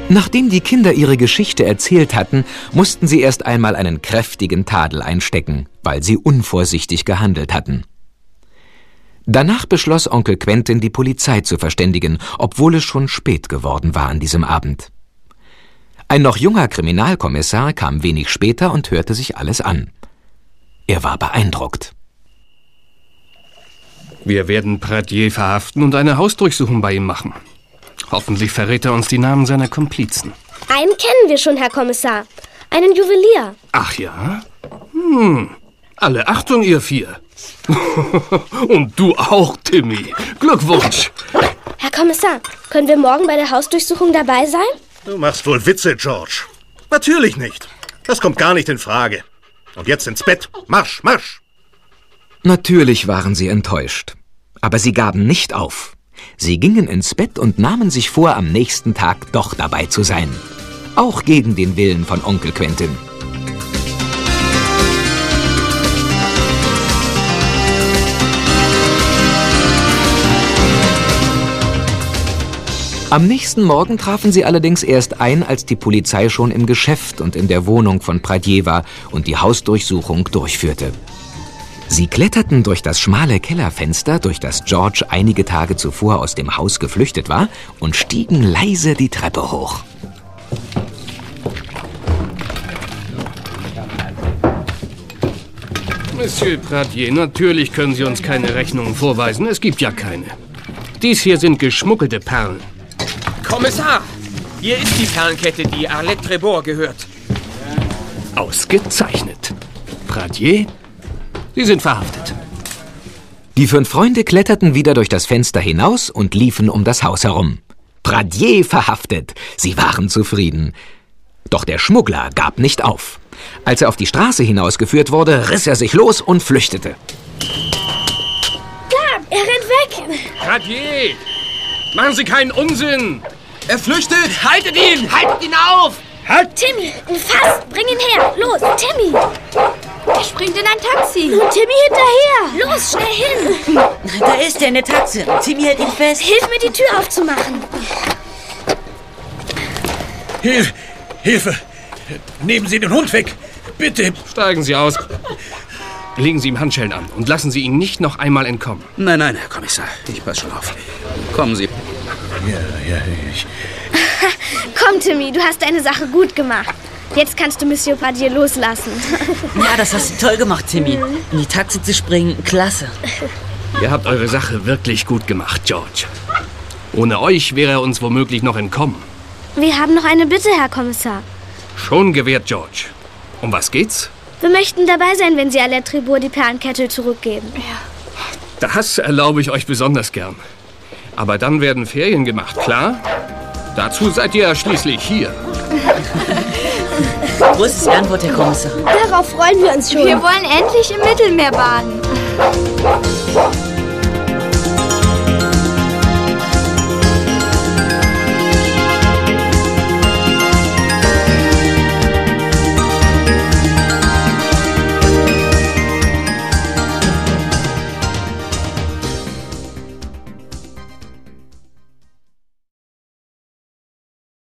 Nachdem die Kinder ihre Geschichte erzählt hatten, mussten sie erst einmal einen kräftigen Tadel einstecken, weil sie unvorsichtig gehandelt hatten. Danach beschloss Onkel Quentin, die Polizei zu verständigen, obwohl es schon spät geworden war an diesem Abend. Ein noch junger Kriminalkommissar kam wenig später und hörte sich alles an. Er war beeindruckt. Wir werden Pradier verhaften und eine Hausdurchsuchung bei ihm machen. Hoffentlich verrät er uns die Namen seiner Komplizen. Einen kennen wir schon, Herr Kommissar. Einen Juwelier. Ach ja? Alle Achtung, ihr vier. Und du auch, Timmy. Glückwunsch. Herr Kommissar, können wir morgen bei der Hausdurchsuchung dabei sein? Du machst wohl Witze, George. Natürlich nicht. Das kommt gar nicht in Frage. Und jetzt ins Bett. Marsch, marsch. Natürlich waren sie enttäuscht. Aber sie gaben nicht auf. Sie gingen ins Bett und nahmen sich vor, am nächsten Tag doch dabei zu sein. Auch gegen den Willen von Onkel Quentin. Am nächsten Morgen trafen sie allerdings erst ein, als die Polizei schon im Geschäft und in der Wohnung von Pradier war und die Hausdurchsuchung durchführte. Sie kletterten durch das schmale Kellerfenster, durch das George einige Tage zuvor aus dem Haus geflüchtet war, und stiegen leise die Treppe hoch. Monsieur Pradier, natürlich können Sie uns keine Rechnungen vorweisen. Es gibt ja keine. Dies hier sind geschmuggelte Perlen. Kommissar, hier ist die Perlenkette, die Arlette Trébord gehört. Ausgezeichnet. Pradier, Sie sind verhaftet. Die 5 Freunde kletterten wieder durch das Fenster hinaus und liefen um das Haus herum. Pradier verhaftet. Sie waren zufrieden. Doch der Schmuggler gab nicht auf. Als er auf die Straße hinausgeführt wurde, riss er sich los und flüchtete. Da, er rennt weg. Pradier, machen Sie keinen Unsinn. Er flüchtet! Haltet ihn! Haltet ihn auf! Halt! Timmy, fast, bring ihn her. Los, Timmy. Er springt in ein Taxi. Und Timmy hinterher. Los, schnell hin. Da ist er in der Taxe. Timmy hält ihn fest. Hilf mir, die Tür aufzumachen. Hilfe! Nehmen Sie den Hund weg! Bitte! Steigen Sie aus. Legen Sie ihm Handschellen an und lassen Sie ihn nicht noch einmal entkommen. Nein, Herr Kommissar. Ich passe schon auf. Kommen Sie. Ja, ich... Komm, Timmy, du hast deine Sache gut gemacht. Jetzt kannst du Monsieur Pradier loslassen. Ja, das hast du toll gemacht, Timmy. In die Taxi zu springen, klasse. Ihr habt eure Sache wirklich gut gemacht, George. Ohne euch wäre er uns womöglich noch entkommen. Wir haben noch eine Bitte, Herr Kommissar. Schon gewährt, George. Um was geht's? Wir möchten dabei sein, wenn Sie Arlette Trébord die Perlenkette zurückgeben. Das erlaube ich euch besonders gern. Aber dann werden Ferien gemacht, klar? Dazu seid ihr ja schließlich hier. Großes Ehrenwort, Herr Kommissar. Darauf freuen wir uns schon. Wir wollen endlich im Mittelmeer baden.